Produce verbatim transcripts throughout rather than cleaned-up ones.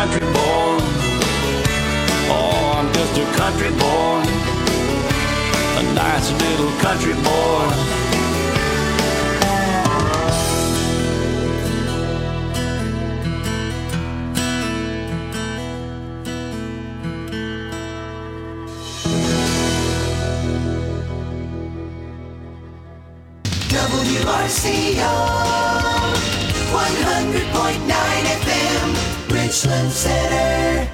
country boy. Oh, I'm just a country boy, a nice little country boy. W R C O one hundred point nine F M, Richland Center.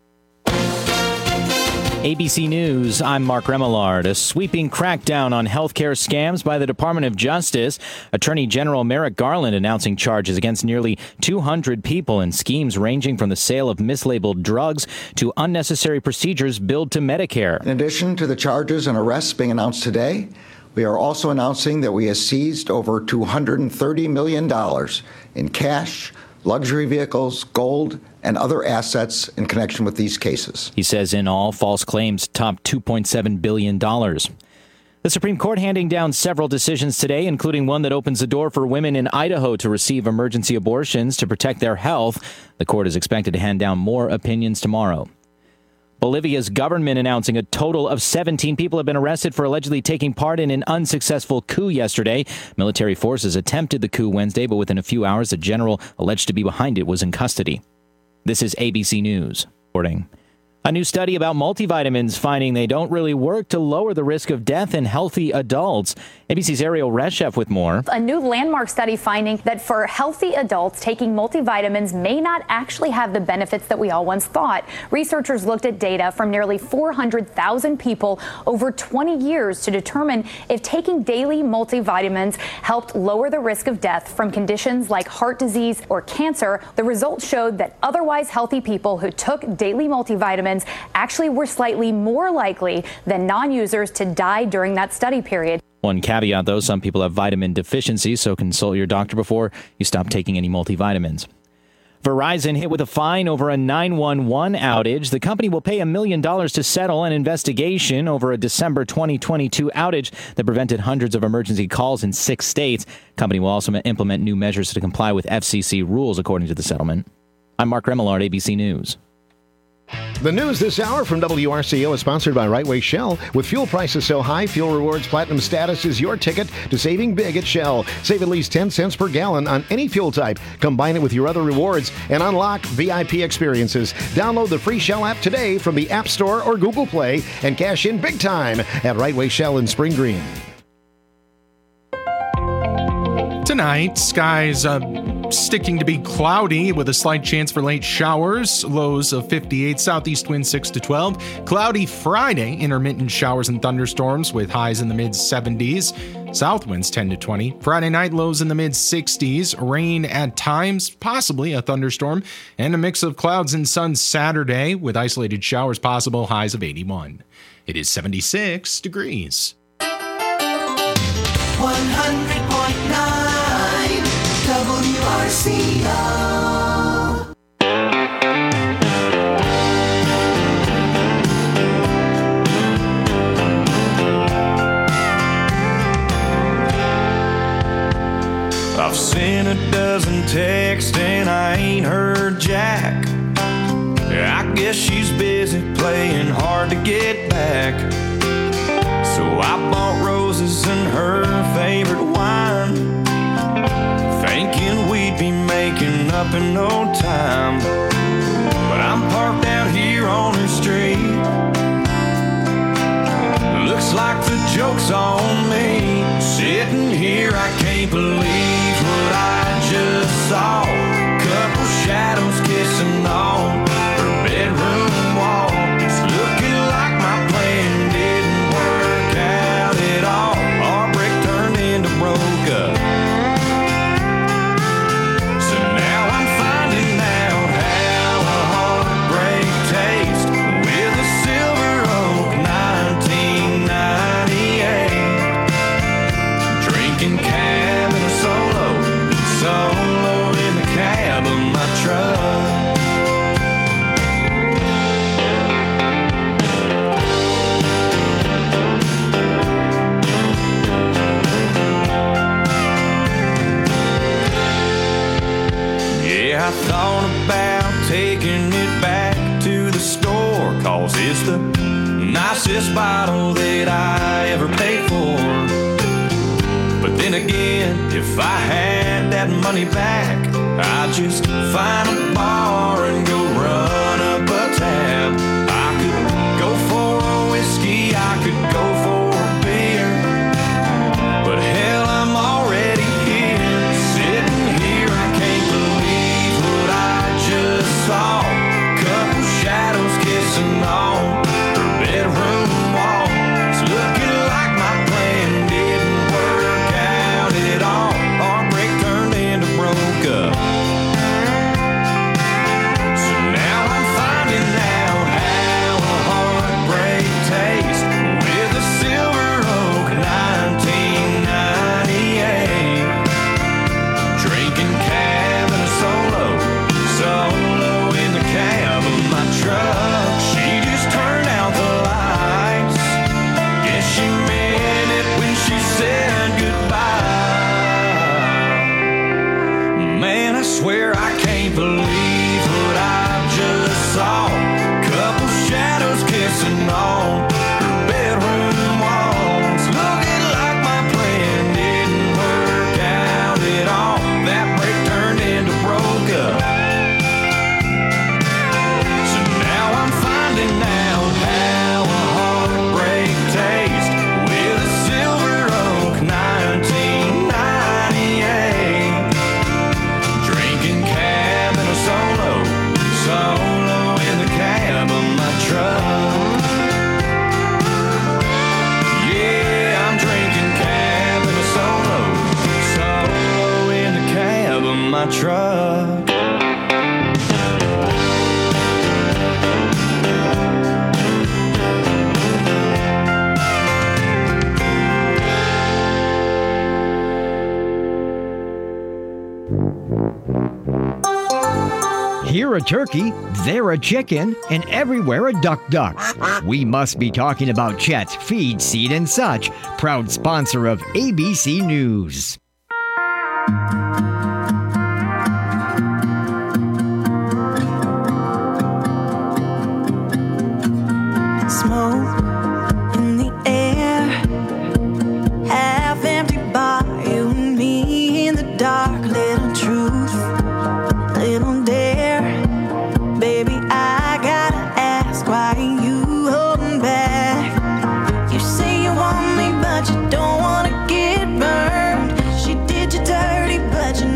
A B C News, I'm Mark Remillard. A sweeping crackdown on healthcare scams by the Department of Justice. Attorney General Merrick Garland announcing charges against nearly two hundred people in schemes ranging from the sale of mislabeled drugs to unnecessary procedures billed to Medicare. In addition to the charges and arrests being announced today, we are also announcing that we have seized over two hundred thirty million dollars in cash, luxury vehicles, gold, and other assets in connection with these cases. He says in all, false claims topped two point seven billion dollars. The Supreme Court handing down several decisions today, including one that opens the door for women in Idaho to receive emergency abortions to protect their health. The court is expected to hand down more opinions tomorrow. Bolivia's government announcing a total of seventeen people have been arrested for allegedly taking part in an unsuccessful coup yesterday. Military forces attempted the coup Wednesday, but within a few hours, the general alleged to be behind it was in custody. This is A B C News reporting. A new study about multivitamins finding they don't really work to lower the risk of death in healthy adults. A B C's Ariel Reshef with more. A new landmark study finding that for healthy adults, taking multivitamins may not actually have the benefits that we all once thought. Researchers looked at data from nearly four hundred thousand people over twenty years to determine if taking daily multivitamins helped lower the risk of death from conditions like heart disease or cancer. The results showed that otherwise healthy people who took daily multivitamins actually were slightly more likely than non-users to die during that study period. One caveat, though, some people have vitamin deficiency, so consult your doctor before you stop taking any multivitamins. Verizon hit with a fine over a nine one one outage. The company will pay a million dollars to settle an investigation over a December twenty twenty-two outage that prevented hundreds of emergency calls in six states. The company will also implement new measures to comply with F C C rules, according to the settlement. I'm Mark Remillard, A B C News. The news this hour from W R C O is sponsored by Right Way Shell. With fuel prices so high, Fuel Rewards Platinum status is your ticket to saving big at Shell. Save at least ten cents per gallon on any fuel type. Combine it with your other rewards and unlock V I P experiences. Download the free Shell app today from the App Store or Google Play and cash in big time at Right Way Shell in Spring Green. Tonight, skies uh, sticking to be cloudy with a slight chance for late showers. Lows of fifty-eight, southeast winds six to twelve. Cloudy Friday, intermittent showers and thunderstorms with highs in the mid seventies. South winds ten to twenty. Friday night, lows in the mid sixties. Rain at times, possibly a thunderstorm. And a mix of clouds and sun Saturday with isolated showers possible, highs of eighty-one. It is seventy-six degrees. one hundred point nine W R C O. I've seen a dozen texts and I ain't heard Jack. I guess she's busy playing hard to get back. So I bought roses and her favorite wine, thinking we'd be making up in no time. But I'm parked out here on her street. Looks like the joke's on me. Sitting here, I can't believe what I just saw. Couple shadows kissing on her bedroom wall. It's looking like my plan didn't work out at all. Our brick turned into broke up. So now I'm finding out how it back to the store, 'cause it's the nicest bottle that I ever paid for. But then again, if I had that money back, I'd just find a bar and go run up a tab. I could go for a whiskey, I could go for a beer, but hell, I'm already here, sitting here. I can't believe what I just saw. Couple shadows kissing on her bedroom walls, looking like my plan didn't work out at all. Heartbreak turned into broke up. So now I'm finding out how a heartbreak tastes with a Silver Oak nineteen ninety-eight. Drinking cab and a solo, solo in the cab of my truck. She just turned out the lights. Guess she meant it when she said goodbye. Man, I swear I can't believe what I just saw. Couple shadows kissing on her bedroom walls, looking like my plan didn't work out at all. That break turned into broke up. So now I'm finding out how a heartbreak tastes with a Silver Oak nineteen ninety-eight. Drinking cab and a solo, solo in the cab of my truck. Yeah, I'm drinking cab and a solo, solo in the cab of my truck. Here a turkey, there a chicken, and everywhere a duck duck. We must be talking about Chet Feed, Seed and Such, proud sponsor of A B C News. Smoke in the air, half empty bar, you and me in the dark. Little truth, little dare. Baby, I gotta ask, why are you holding back? You say you want me, but you don't wanna get burned. She did you dirty, but you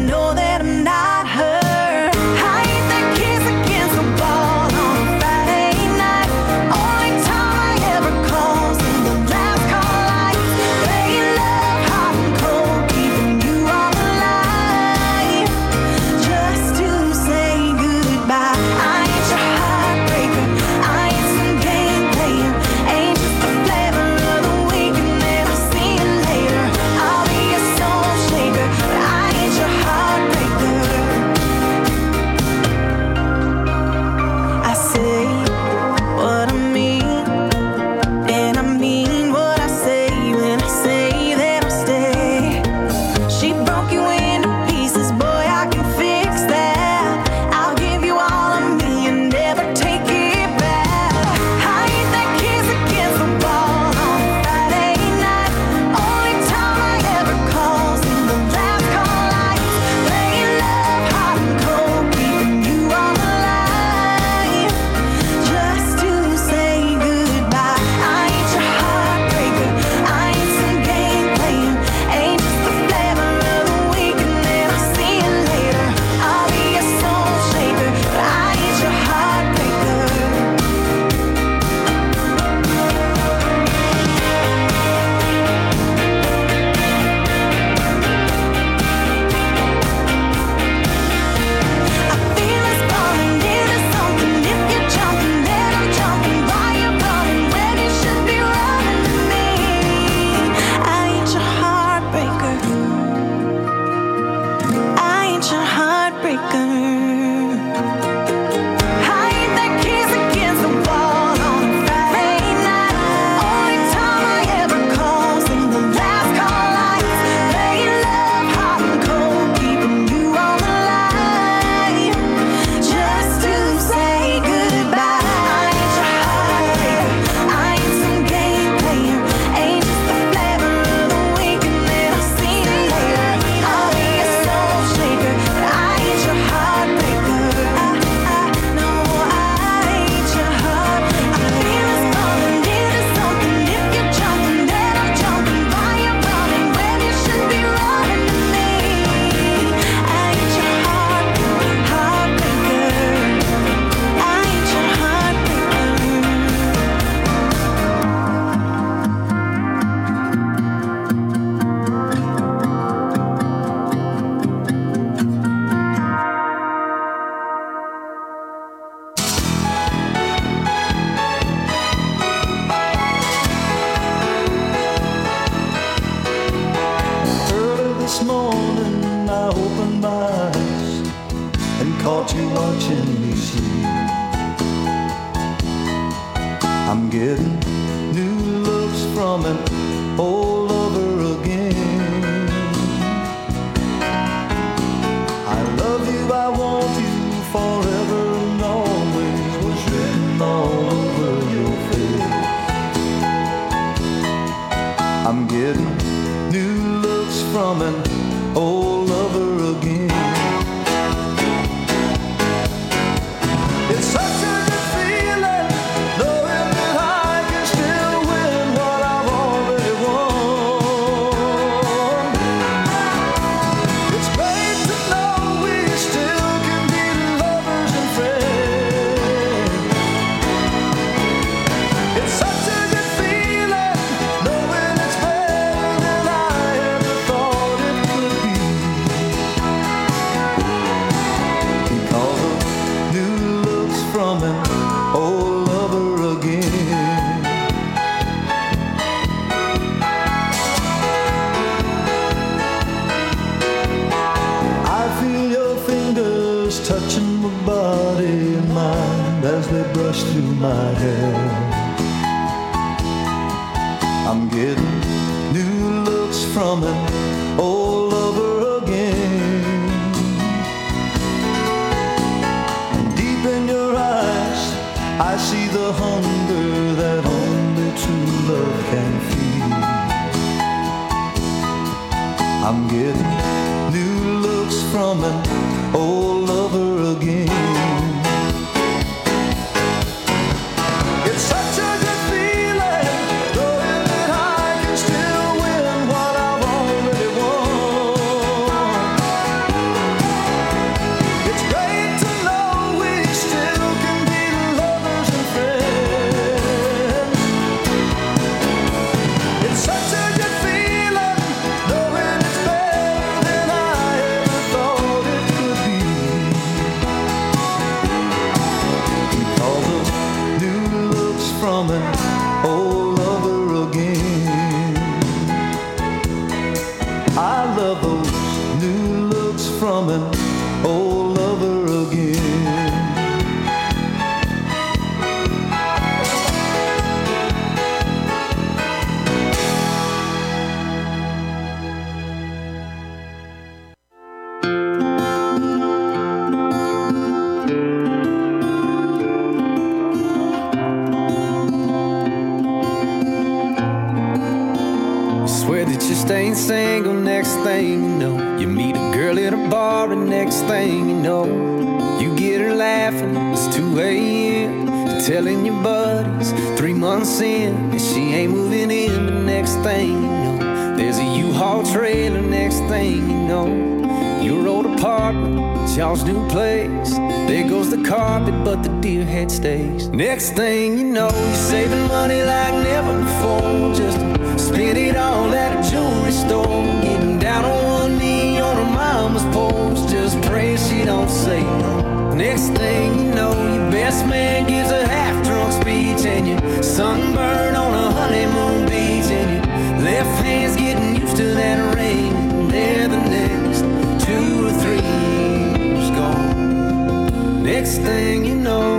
caught you watching me sleep. I'm getting new looks from an old lover again. I love you, I want you forever and always was written all over your face. I'm getting new looks from an old lover again. It's such a good feeling, knowing that I can still win what I've already won. It's great to know we still can be lovers and friends. It's such a good feeling, knowing it's better than I ever thought it could be. Because of new looks from an old lover again. I feel your fingers touching my body and mind as they brush through my hair. I'm getting new looks from an old lover again. And deep in your eyes, I see the hunger that only true love can feed. I'm getting new looks from an old lover again. It's such a good feeling, knowing that I can still win what I've already won. It's great to know we still can be lovers and friends. It's such a good feeling, knowing it's better than I ever thought it could be. Because of new looks from an old lover again. I love those new looks from an old lover again. Swear that you're staying single, next thing you know, you meet a girl at a bar, and next thing you know, you get her laughing, it's two a.m. You're telling your buddies, three months in, and she ain't moving in. But next thing you know, there's a U-Haul trailer. Next thing you know, your old apartment, it's y'all's new place. There goes the carpet, but the deer head stays. Next thing you know, you're saving money like never before, just to spend it all at a jewelry store. Getting down on one knee on her mama's porch, just praying she don't say no. Next thing you know, your best man gives a half-drunk speech, and you sunburn on a honeymoon beach, and your left hand's getting used to that ring. And there the next two or three years gone. Next thing you know,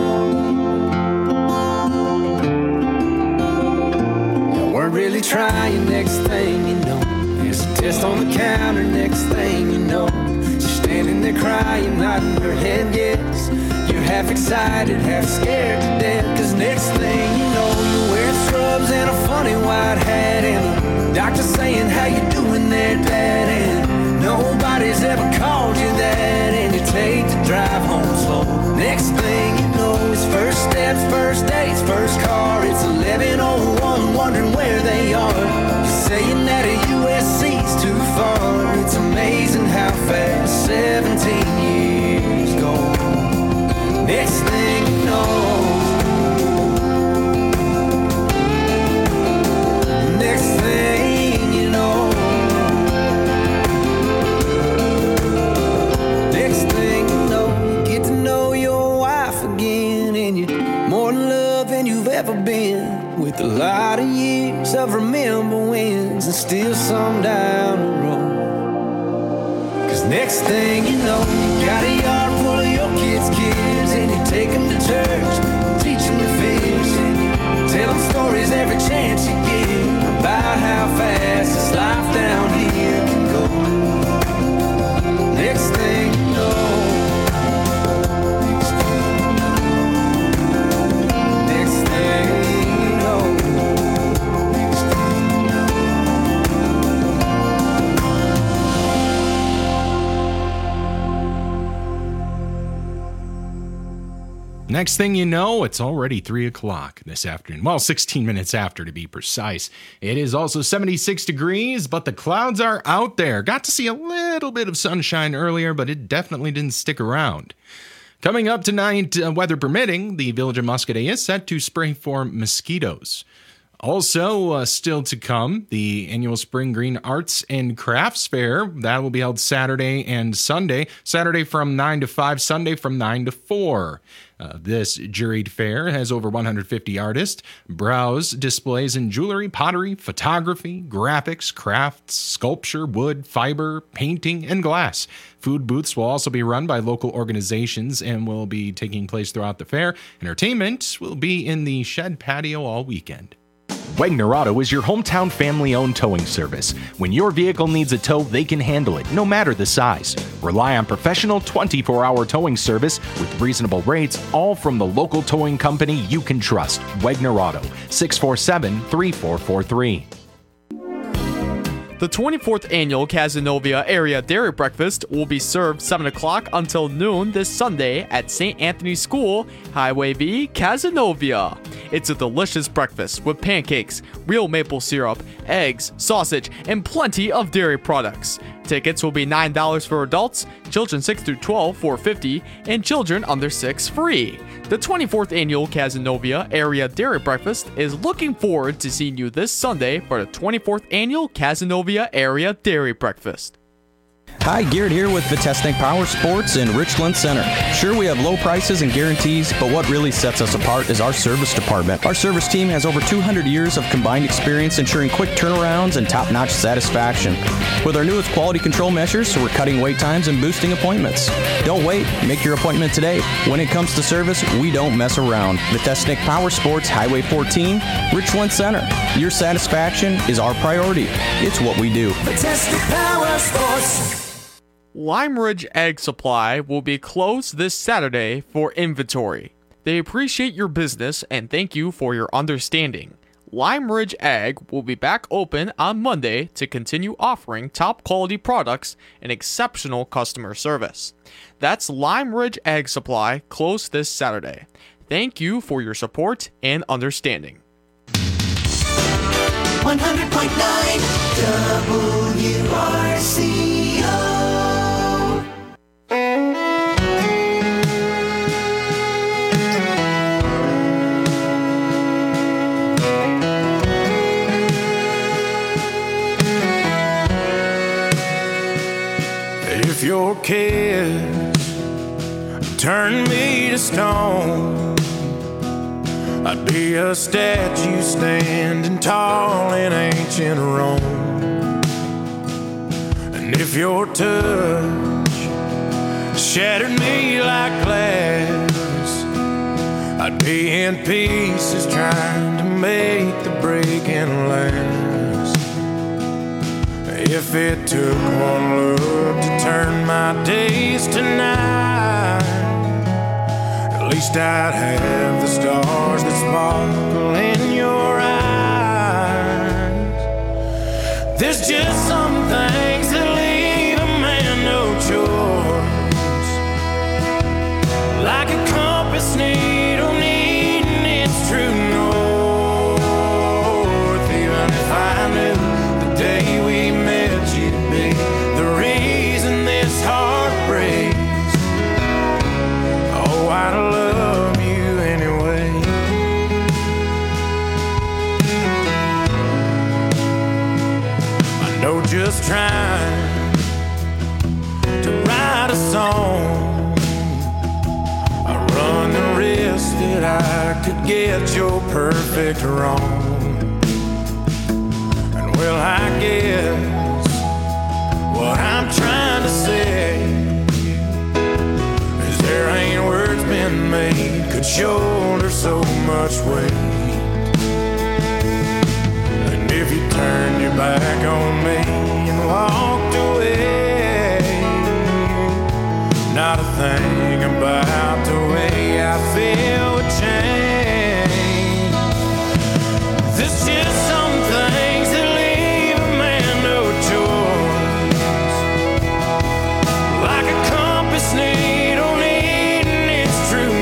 you weren't really trying. Next thing you know, there's a test on the counter. Next thing you know, she's standing there crying, nodding her head yes. You're half excited, half scared to death. Cause next thing you know, you're wearing scrubs and a funny white hat, and the doctor saying, how you doing there, Dad? And nobody's ever called you that, and you take the drive home slow. Next thing you know, it's first steps, first dates, first car. It's eleven oh one, wondering where they are. You're saying that a U S C's too far. It's amazing how fast seventeen years go. Next thing you know, next thing you know, next thing you know, you get to know your wife again, and you're more in love than you've ever been, with a lot of years of remember wins and still some down the road. Cause next thing you know, you got a yard full of it's kids and you take them to church, teach them to fish, tell them stories every chance you get about how fast this life down here can go. Next thing you know, next thing you know. Next thing you know, it's already three o'clock this afternoon. Well, sixteen minutes after to be precise. It is also seventy-six degrees, but the clouds are out there. Got to see a little bit of sunshine earlier, but it definitely didn't stick around. Coming up tonight, uh, weather permitting, the Village of Muscoda is set to spray for mosquitoes. Also, uh, still to come, the annual Spring Green Arts and Crafts Fair. That will be held Saturday and Sunday. Saturday from nine to five, Sunday from nine to four. Uh, this juried fair has over one hundred fifty artists, browse displays in jewelry, pottery, photography, graphics, crafts, sculpture, wood, fiber, painting, and glass. Food booths will also be run by local organizations and will be taking place throughout the fair. Entertainment will be in the shed patio all weekend. Wagner Auto is your hometown family-owned towing service. When your vehicle needs a tow, they can handle it, no matter the size. Rely on professional twenty-four hour towing service with reasonable rates, all from the local towing company you can trust. Wagner Auto, six four seven, three four four three. The twenty-fourth Annual Cazenovia Area Dairy Breakfast will be served seven o'clock until noon this Sunday at Saint Anthony School, Highway B, Cazenovia. It's a delicious breakfast with pancakes, real maple syrup, eggs, sausage, and plenty of dairy products. Tickets will be nine dollars for adults, children six through twelve four fifty, and children under six free. The twenty-fourth Annual Cazenovia Area Dairy Breakfast is looking forward to seeing you this Sunday for the twenty-fourth Annual Cazenovia Area Dairy Breakfast. Hi, Garrett here with Vitesnik Power Sports in Richland Center. Sure, we have low prices and guarantees, but what really sets us apart is our service department. Our service team has over two hundred years of combined experience ensuring quick turnarounds and top-notch satisfaction. With our newest quality control measures, we're cutting wait times and boosting appointments. Don't wait, make your appointment today. When it comes to service, we don't mess around. Vitesnik Power Sports, Highway fourteen, Richland Center. Your satisfaction is our priority. It's what we do. Vitesnik Power Sports. Lime Ridge Egg Supply will be closed this Saturday for inventory. They appreciate your business and thank you for your understanding. Lime Ridge Egg will be back open on Monday to continue offering top quality products and exceptional customer service. That's Lime Ridge Egg Supply closed this Saturday. Thank you for your support and understanding. one hundred point nine W R C O. If your kids turn me to stone, I'd be a statue standing tall in ancient Rome. And if your touch shattered me like glass, I'd be in pieces trying to make the breaking last. If it took one look to turn my days to night, at least I'd have the stars that sparkle in your eyes. There's just some things that leave a man no choice, like a compass needle needing its true north. Even if I knew the day we met you'd be the reason this heart breaks, oh, I'd love you anyway. I know just trying to write a song, I run the risk that I could get your perfect wrong. And well, I guess what I'm trying to say is there ain't words shoulder so much weight. And if you turned your back on me and walked away, not a thing about the way I feel would change. There's just some things that leave a man no choice, like a compass needle needing its true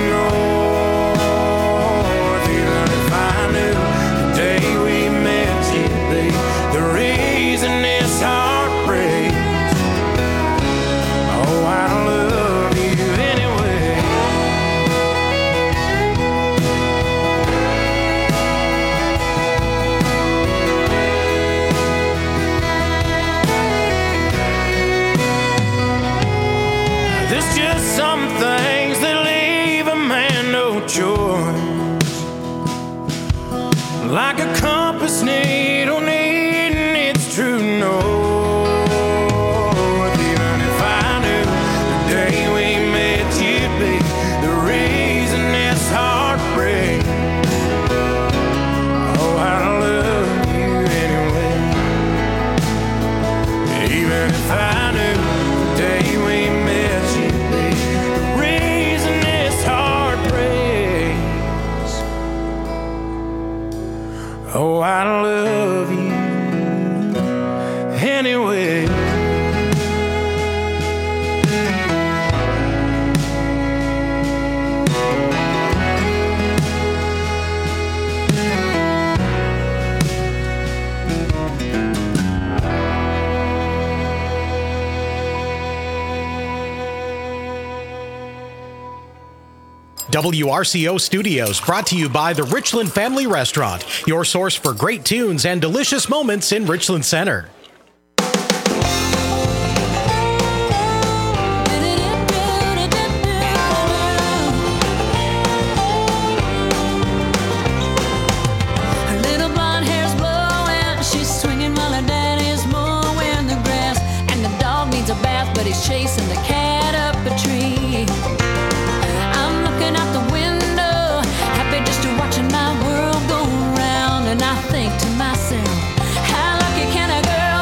north. Even if I knew the day we met you'd be the reason this heart breaks, oh, I love you anyway. There's just some things that leave a man no choice, like a compass needle needing its true north. Even if I knew the day we met you'd be the reason this heart breaks, oh, I love you anyway. Even if I knew the day we met you'd be the reason this heart breaks, oh, I love you anyway. W R C O Studios, brought to you by the Richland Family Restaurant, your source for great tunes and delicious moments in Richland Center. Her little blonde hair's blowing, she's swinging while her daddy's mowing the grass. And the dog needs a bath, but he's chasing the cat up a tree. I'm looking out the window, happy just to watching my world go round. And I think to myself, how lucky can a girl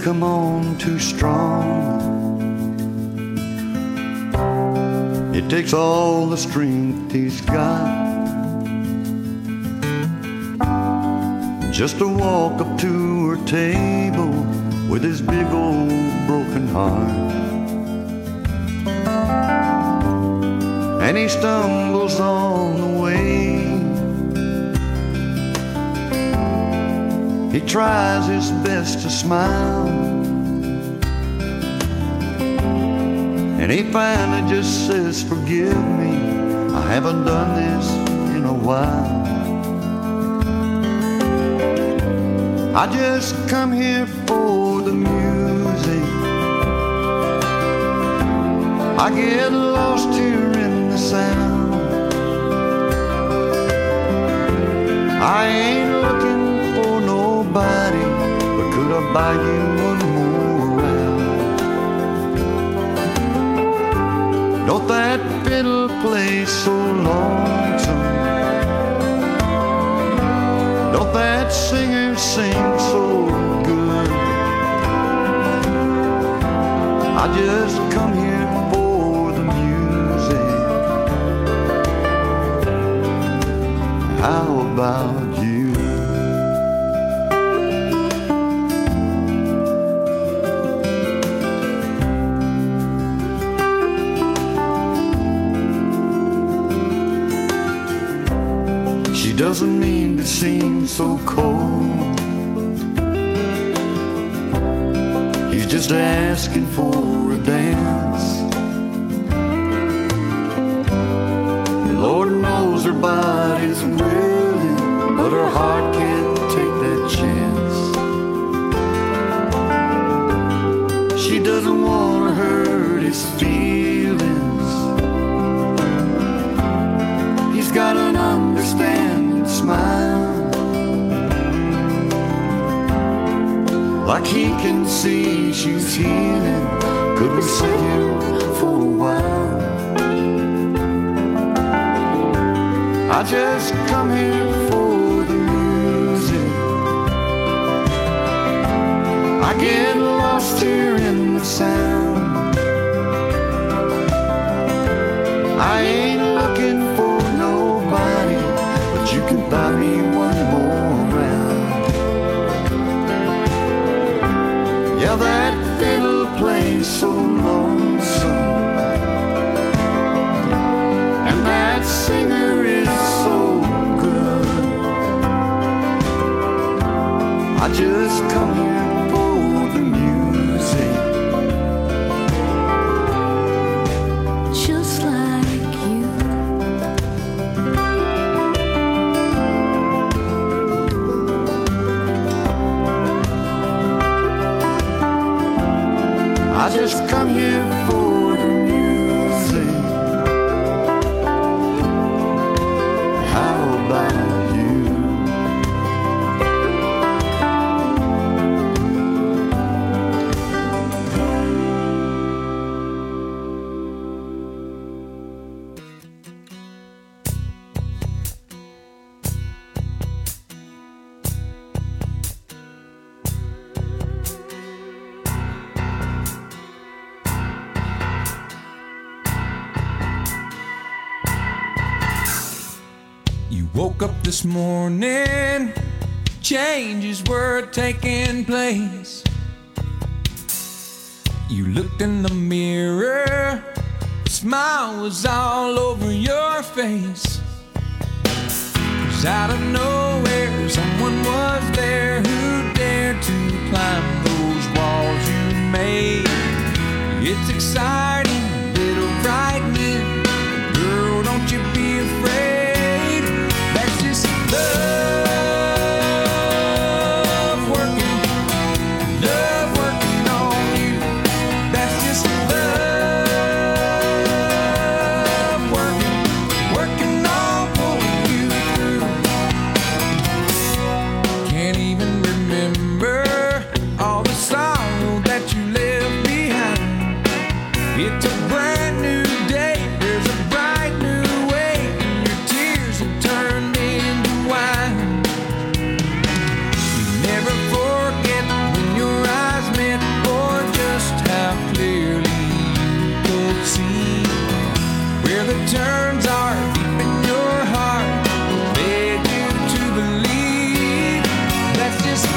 come on too strong. It takes all the strength he's got just to walk up to her table with his big old broken heart. And he stumbles on the way. He tries his best to smile, and he finally just says, forgive me, I haven't done this in a while. I just come here for the music. I get lost here in the sound. I ain't looking for nobody, but could I buy you one more round? Don't that fiddle play so lonesome? Don't that singer sing so good? I just come here for the music. How about you? She doesn't mean to seem so cold. He's just asking for a dance. Lord knows her body's willing, but her heart can't take that chance. She doesn't want to hurt his feelings. He's got an understanding smile, like he can see she's healing. Could we sit here for a while? I just come here for the music. I get lost here in the sound. I ain't looking for nobody, but you can buy me one more round. Yeah, that fiddle plays so lonesome, and that singer is so good. I just come here for the music. Just like you. I just come here for the music. How about you? You woke up this morning, changes were taking place. You looked in the mirror, a smile was all over your face. 'Cause out of nowhere, someone was there who dared to climb those walls you made. It's exciting, a little frightening. Girl, don't you be afraid. That's just love working, love working on you. That's just love working, working on pulling you through. Can't even remember all the sorrow that you left behind. It took turns are deep in your heart. Beg you to believe that's just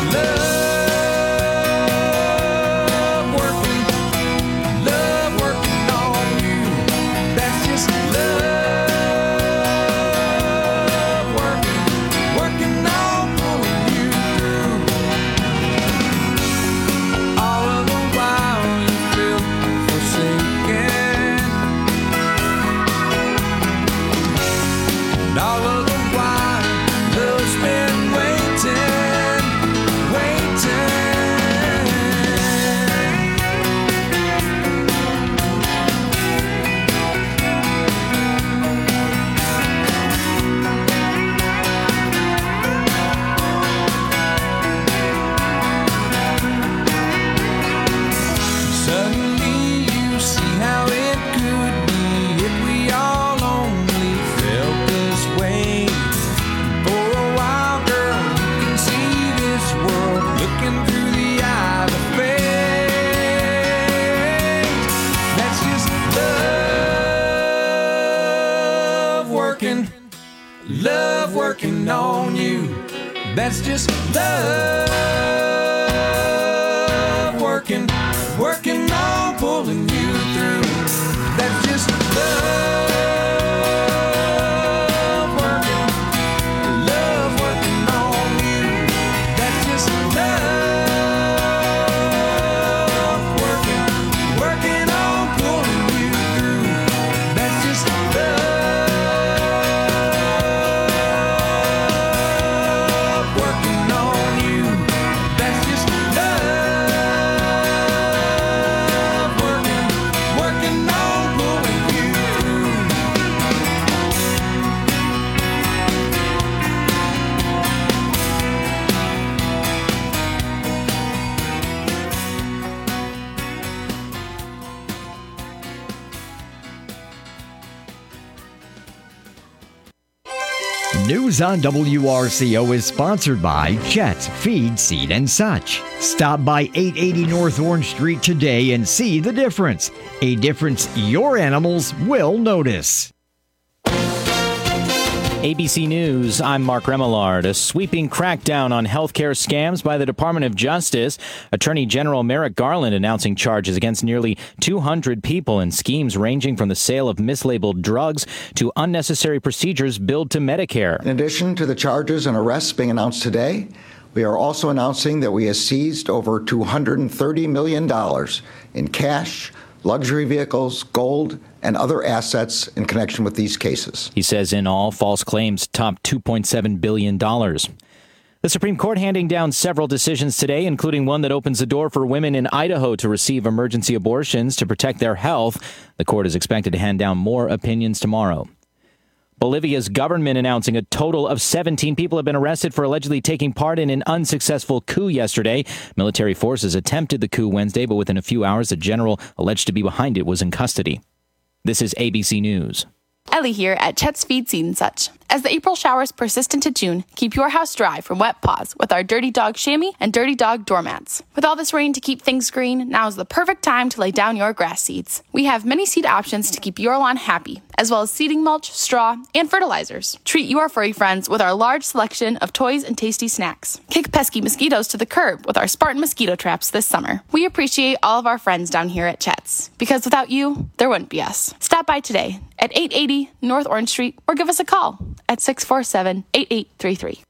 love working, love working on you. That's just love working, working on pulling you through. All of the while you feel forsaken, and all of the while love's been waiting, waiting. Suddenly you see how it could be if we all only felt this way. For a while, girl, you can see this world looking through the eyes of faith. That's just love working, love working on you. That's just love working, working on pulling you through. That's just love working, love working on you. That's just love working, working on pulling you through. That's just love working on you. That's just love working, working on pulling you through. News on W R C O is sponsored by Chet's Feed, Seed, and Such. Stop by eight eighty North Orange Street today and see the difference. A difference your animals will notice. A B C News, I'm Mark Remillard. A sweeping crackdown on healthcare scams by the Department of Justice. Attorney General Merrick Garland announcing charges against nearly two hundred people in schemes ranging from the sale of mislabeled drugs to unnecessary procedures billed to Medicare. In addition to the charges and arrests being announced today, we are also announcing that we have seized over two hundred thirty million dollars in cash, luxury vehicles, gold, and other assets in connection with these cases. He says in all, false claims topped two point seven billion dollars. The Supreme Court handing down several decisions today, including one that opens the door for women in Idaho to receive emergency abortions to protect their health. The court is expected to hand down more opinions tomorrow. Bolivia's government announcing a total of seventeen people have been arrested for allegedly taking part in an unsuccessful coup yesterday. Military forces attempted the coup Wednesday, but within a few hours, the general alleged to be behind it was in custody. This is A B C News. Ellie here at Chet's Feed, Seed, and Such. As the April showers persist into June, keep your house dry from wet paws with our Dirty Dog chamois and Dirty Dog doormats. With all this rain to keep things green, now is the perfect time to lay down your grass seeds. We have many seed options to keep your lawn happy, as well as seeding mulch, straw, and fertilizers. Treat your furry friends with our large selection of toys and tasty snacks. Kick pesky mosquitoes to the curb with our Spartan mosquito traps this summer. We appreciate all of our friends down here at Chet's, because without you, there wouldn't be us. Stop by today at eight eighty North Orange Street or give us a call at six four seven, eight eight three three.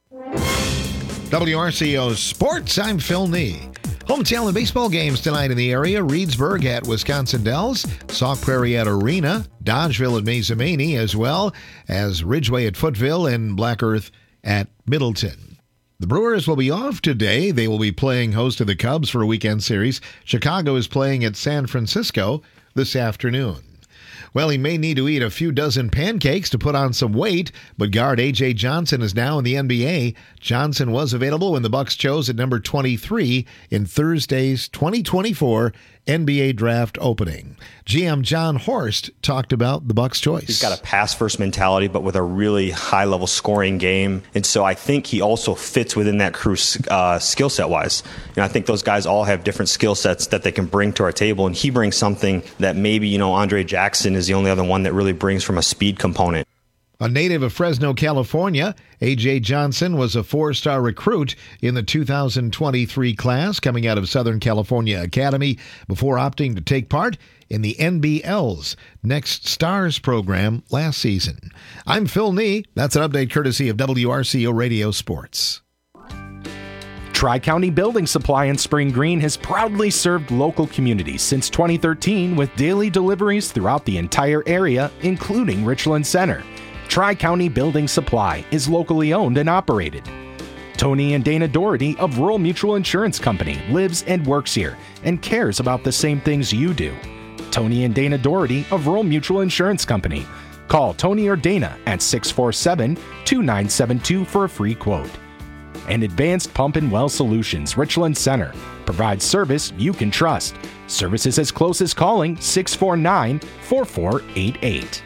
W R C O Sports, I'm Phil Nee. Home talent baseball games tonight in the area. Reedsburg at Wisconsin Dells, Sauk Prairie at Arena, Dodgeville at Mazamanie, as well as Ridgeway at Footville and Black Earth at Middleton. The Brewers will be off today. They will be playing host to the Cubs for a weekend series. Chicago is playing at San Francisco this afternoon. Well, he may need to eat a few dozen pancakes to put on some weight, but guard A J Johnson is now in the N B A. Johnson was available when the Bucks chose at number twenty-three in Thursday's twenty twenty-four N B A draft opening. G M John Horst talked about the Bucks' choice. He's got a pass-first mentality, but with a really high-level scoring game. And so I think he also fits within that crew uh, skill set-wise. And I think those guys all have different skill sets that they can bring to our table. And he brings something that maybe, you know, Andre Jackson is the only other one that really brings from a speed component. A native of Fresno, California, A J Johnson was a four-star recruit in the two thousand twenty-three class coming out of Southern California Academy before opting to take part in the N B L's Next Stars program last season. I'm Phil Nee. That's an update courtesy of W R C O Radio Sports. Tri-County Building Supply in Spring Green has proudly served local communities since twenty thirteen with daily deliveries throughout the entire area, including Richland Center. Tri-County Building Supply is locally owned and operated. Tony and Dana Doherty of Rural Mutual Insurance Company lives and works here and cares about the same things you do. Tony and Dana Doherty of Rural Mutual Insurance Company. Call Tony or Dana at six four seven, two nine seven two for a free quote. And Advanced Pump and Well Solutions, Richland Center, provides service you can trust. Services as close as calling six four nine, four four eight eight.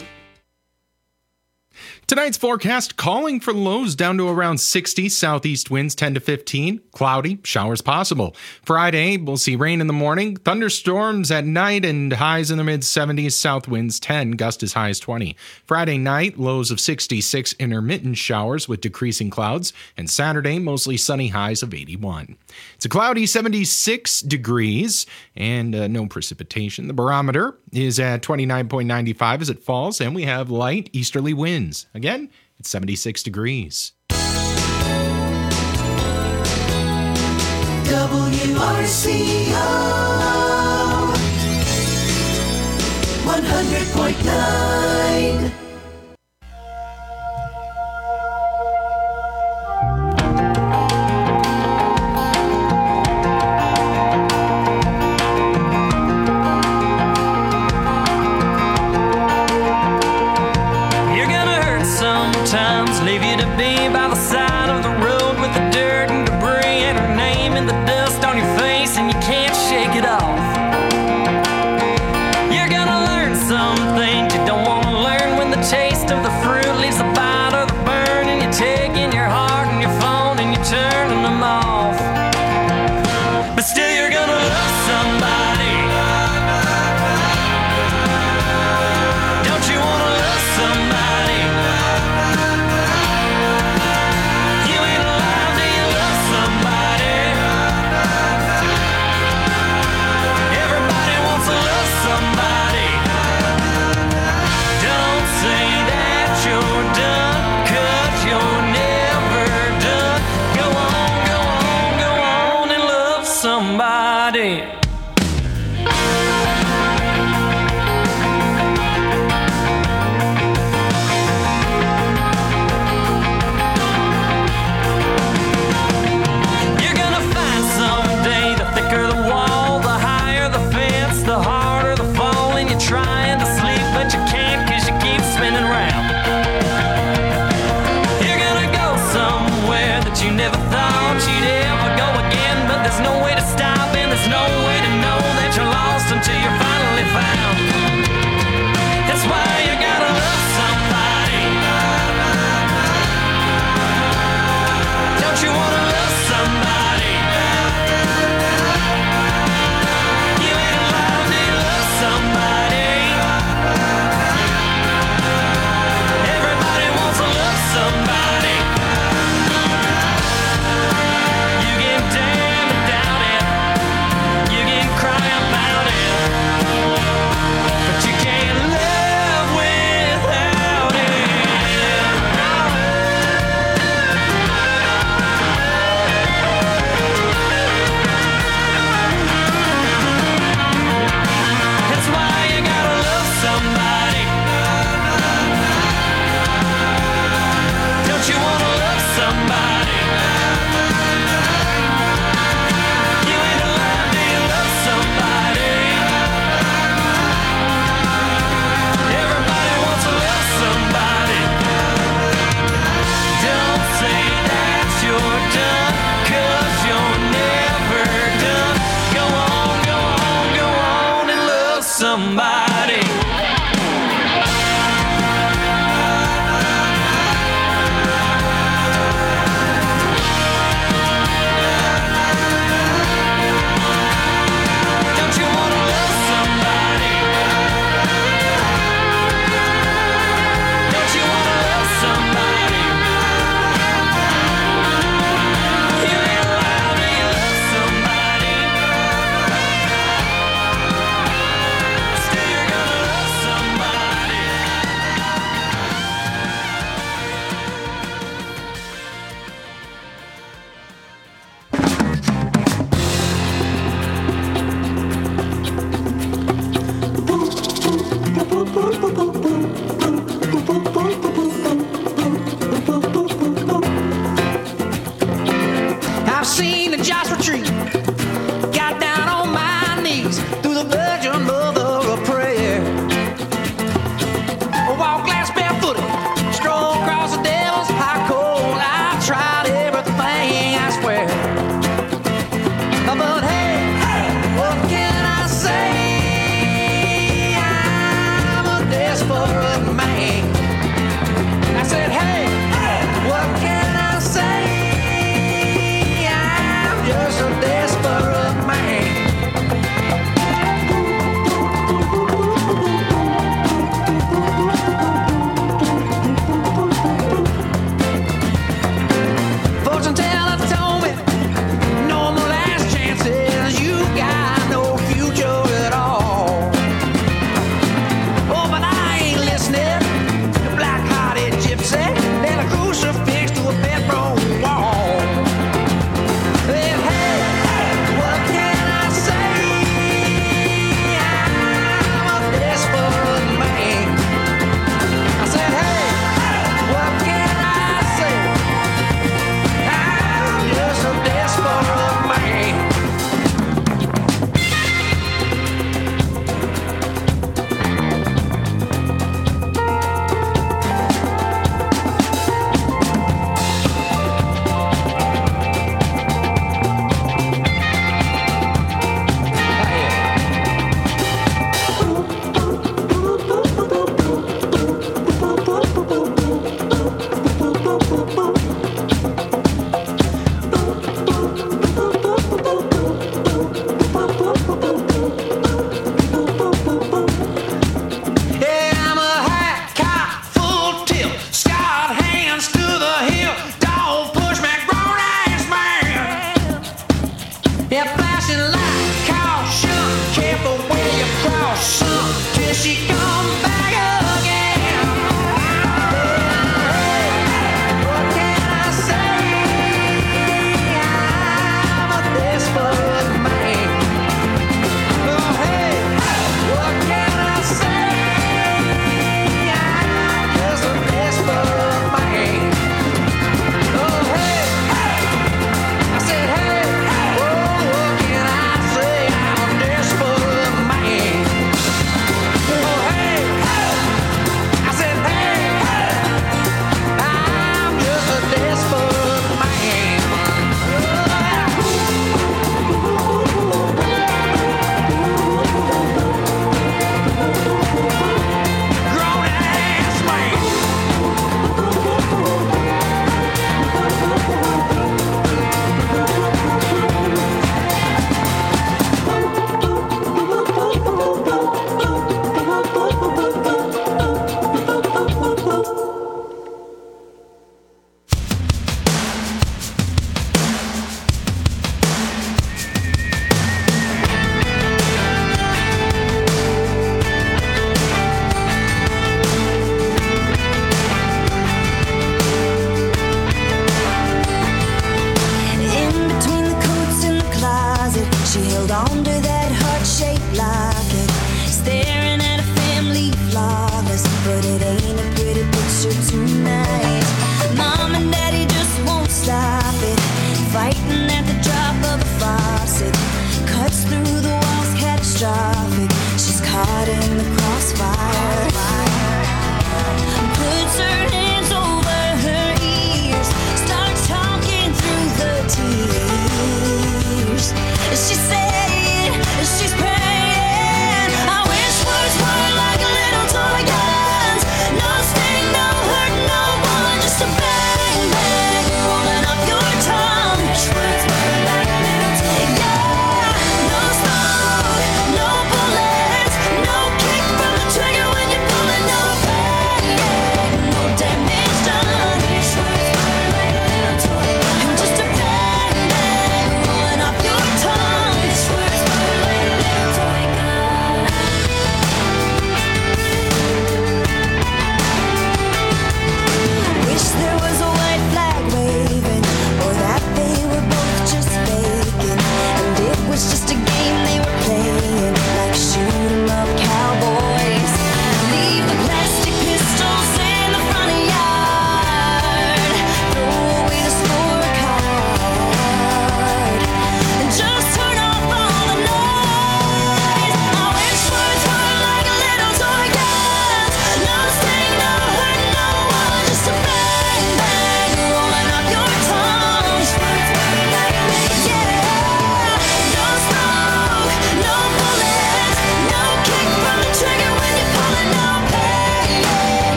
Tonight's forecast calling for lows down to around sixty, southeast winds ten to fifteen, cloudy, showers possible. Friday, we'll see rain in the morning, thunderstorms at night, and highs in the mid seventies, south winds ten, gust as high as twenty. Friday night, lows of sixty-six, intermittent showers with decreasing clouds, and Saturday, mostly sunny, highs of eighty-one. It's a cloudy seventy-six degrees and uh, no precipitation. The barometer is at twenty-nine point nine five as it falls, and we have light easterly winds. Again, it's seventy-six degrees. W R C O one hundred point nine. Sometimes leave you to be by the side of the road with the dirt and debris and her name in the dust on your face, and you can't shake it off. You're gonna learn some things you don't want to learn when the taste of the fruit leaves the bite of the burn, and you're taking your heart and your phone and you're turning them off. But still you're gonna love somebody. Don't you wanna love somebody? Somebody. You're gonna find someday the thicker the wall, the higher the fence, the harder the fall, and you're trying to sleep but you can't cause you keep spinning round. You're gonna go somewhere that you never thought you'd ever go again, but there's no way to stop and there's no way to know that you're lost until you're finally found. That's why you gotta love somebody. Don't you wanna love somebody? You ain't alive till you love somebody.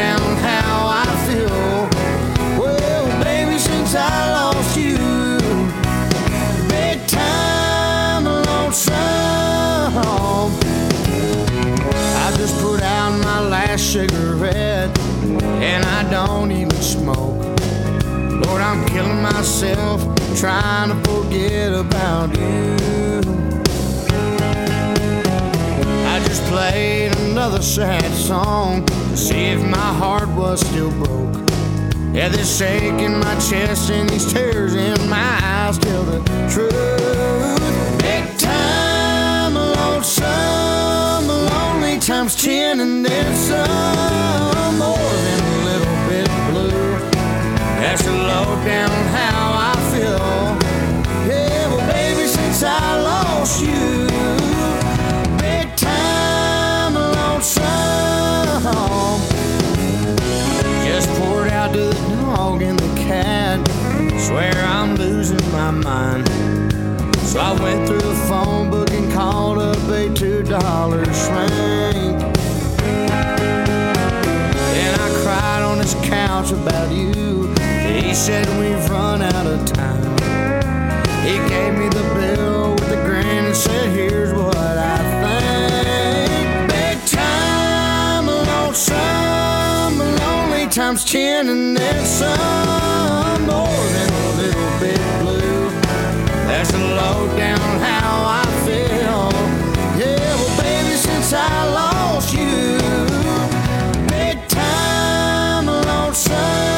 down how I feel. Well, baby, since I lost you, big time lonesome. I just put out my last cigarette, and I don't even smoke. Lord, I'm killing myself trying to forget about you. I just played another sad song to see if my heart was still broke. Yeah, this ache in my chest and these tears in my eyes tell the truth. Big time lonesome, lonely times ten, and then some, more than a little bit blue. That's a low down how I feel. Yeah, well, baby, since I lost you, big time lonesome. Just poured out to the dog and the cat. Swear I'm losing my mind. So I went through the phone book and called up a two dollar shrink. And I cried on his couch about you. He said we've run out of time. He gave me the bill with a grin and said, here's what I think. Big time lonesome, lonely times ten, and then some, more than a little bit blue. That's a low down how I feel. Yeah, well, baby, since I lost you, big time lonesome.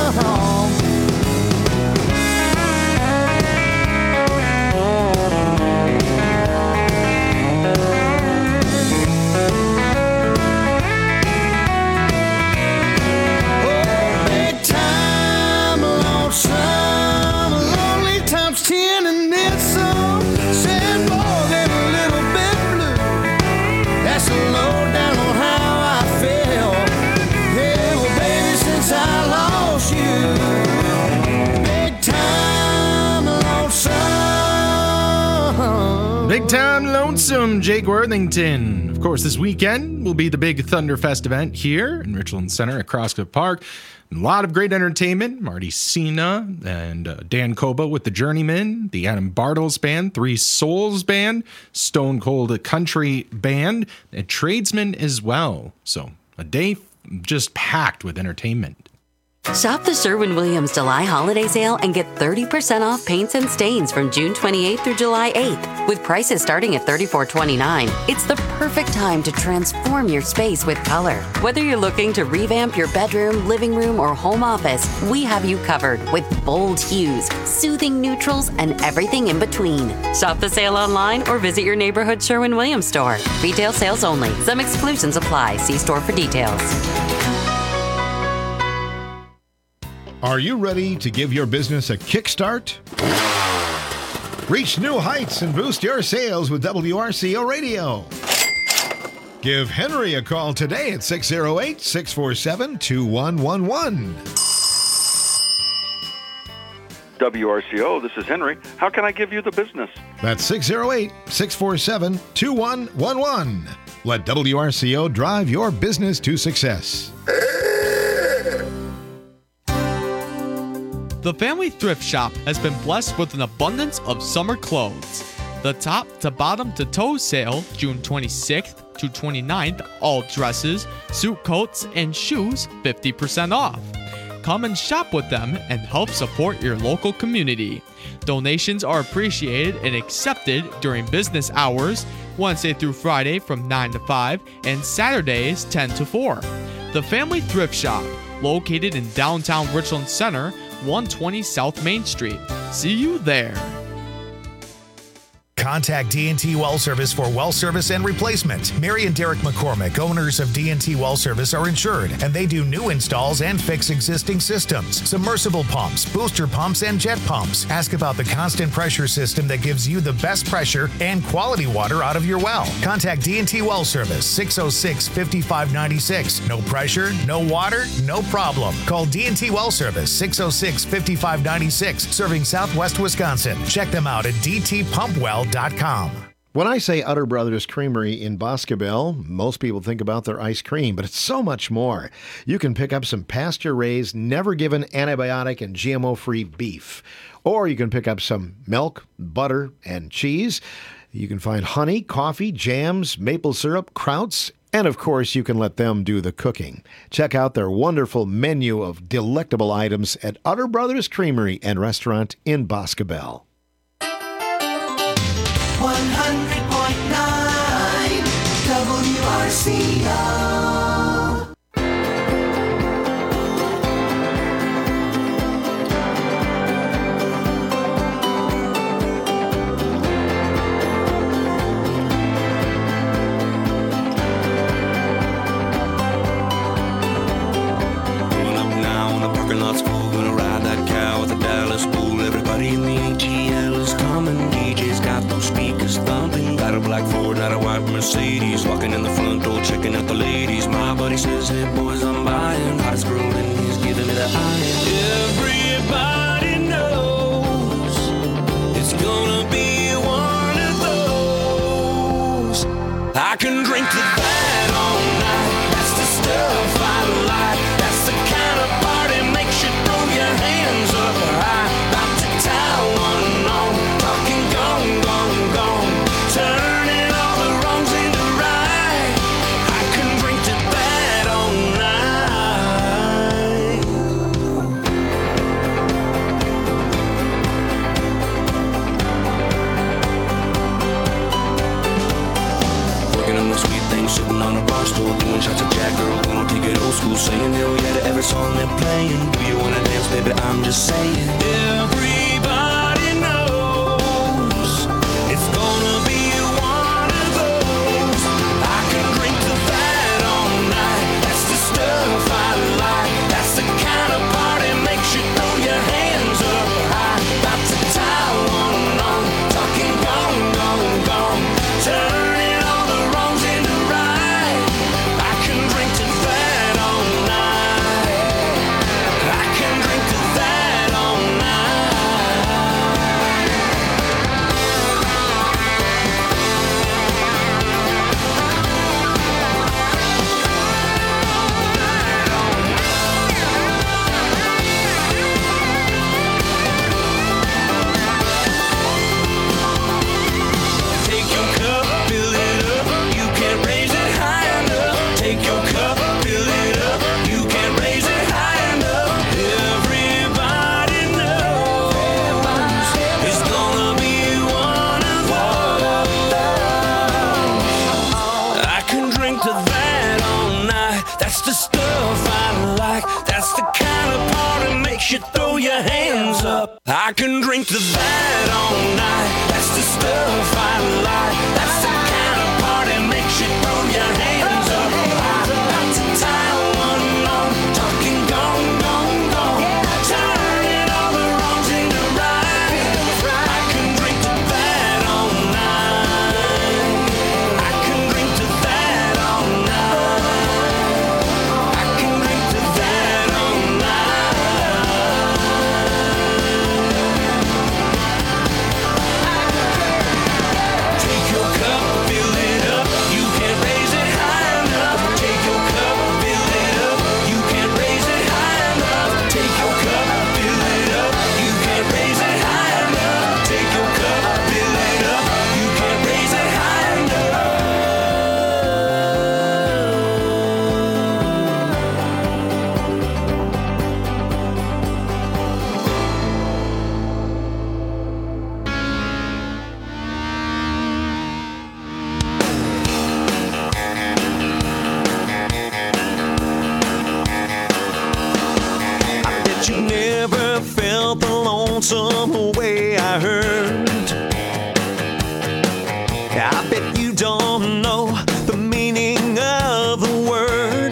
Big Time Lonesome, Jake Worthington. Of course, this weekend will be the big Thunderfest event here in Richland Center at Crosscut Park. A lot of great entertainment. Marty Cena and uh, Dan Koba with the Journeymen, the Adam Bartles Band, Three Souls Band, Stone Cold Country Band, and Tradesmen as well. So a day just packed with entertainment. Shop the Sherwin-Williams July holiday sale and get thirty percent off paints and stains from June twenty-eighth through July eighth. With prices starting at thirty-four twenty-nine, it's the perfect time to transform your space with color. Whether you're looking to revamp your bedroom, living room, or home office, we have you covered with bold hues, soothing neutrals, and everything in between. Shop the sale online or visit your neighborhood Sherwin-Williams store. Retail sales only. Some exclusions apply. See store for details. Are you ready to give your business a kickstart? Reach new heights and boost your sales with W R C O Radio. Give Henry a call today at six oh eight, six four seven, two one one one. W R C O, this is Henry. How can I give you the business? That's six oh eight, six four seven, two one one one. Let W R C O drive your business to success. The Family Thrift Shop has been blessed with an abundance of summer clothes. The top to bottom to toe sale, June twenty-sixth to twenty-ninth, all dresses, suit coats, and shoes fifty percent off. Come and shop with them and help support your local community. Donations are appreciated and accepted during business hours, Wednesday through Friday from nine to five, and Saturdays ten to four. The Family Thrift Shop, located in downtown Richland Center, one twenty South Main Street. See you there. Contact D and T Well Service for well service and replacement. Mary and Derek McCormick, owners of D and T Well Service, are insured, and they do new installs and fix existing systems, submersible pumps, booster pumps, and jet pumps. Ask about the constant pressure system that gives you the best pressure and quality water out of your well. Contact D and T Well Service, six oh six, five five nine six. No pressure, no water, no problem. Call D and T Well Service, six oh six, five five nine six, serving Southwest Wisconsin. Check them out at d t pump well dot com. When I say Utter Brothers Creamery in Boscobel, most people think about their ice cream, but it's so much more. You can pick up some pasture-raised, never-given antibiotic and G M O-free beef. Or you can pick up some milk, butter, and cheese. You can find honey, coffee, jams, maple syrup, krauts, and of course, you can let them do the cooking. Check out their wonderful menu of delectable items at Utter Brothers Creamery and Restaurant in Boscobel. one hundred point nine W R C O. Pulling up now in the parking lot's full. Gonna ride that cow with the Dallas Bull. Everybody in the A T L is coming. D J's got those speakers thumping. Got a black Ford, not a white Mercedes. Walking in the front door, checking out the ladies. My buddy says, hey boys, I'm buying. Hottest girl in, he's giving me the eye. Everybody knows it's gonna be one of those. I can drink to that all night. That's the stuff I like. That's the kind of party makes you throw your hands up high. About to tie one on. Talking gone, gone, gone. Turning all the wrongs into right. I can drink to that all night. Working on the sweet thing, sitting on a bar stool, doing shots of Jack, girl, gonna take it old school, saying hell yeah to every song they're playing. Do you wanna dance, baby? I'm just saying. Everybody knows it's gonna be one of those. I can drink to that all night. That's the stuff I like. That's the kind of party makes you throw your hands up high. About to tie one on. Talking gone, gone, gone. Turning all the wrongs into right. I can drink to that all night. I can drink to that all Take your cup, fill it up. You can't raise it high enough. Take your cup, fill it up. You can't raise it high enough. Everybody knows it's gonna be one of those. I can drink to that all night. That's the stuff I like. That's the kind of party makes you throw your hands up. I can drink to that all night. That's the stuff I like. That's the kind of party makes you throw your hands up. About to tie one on. Talking gone, gone, gone. Turning all the wrongs into right. I can drink to that all night. I can drink to that all night. I can drink to that all night. Take your cup, fill it up. You can't raise it high enough. Take your cup, fill it up. You can't raise it high enough. Take your cup, fill it up. You can't raise it high enough. Take your cup, fill it up. You can't raise it high enough. I bet you never felt the lonesome way I heard. I bet you don't know the meaning of the word.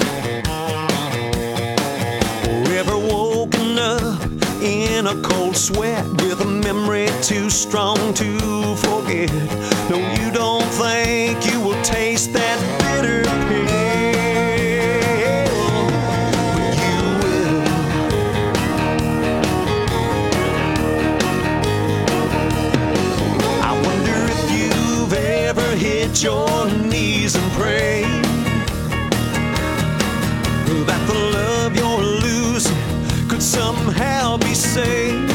Or ever woken up in a cold sweat with a memory too strong to forget. No, you don't think you will taste that bitter pill. I wonder if you've ever say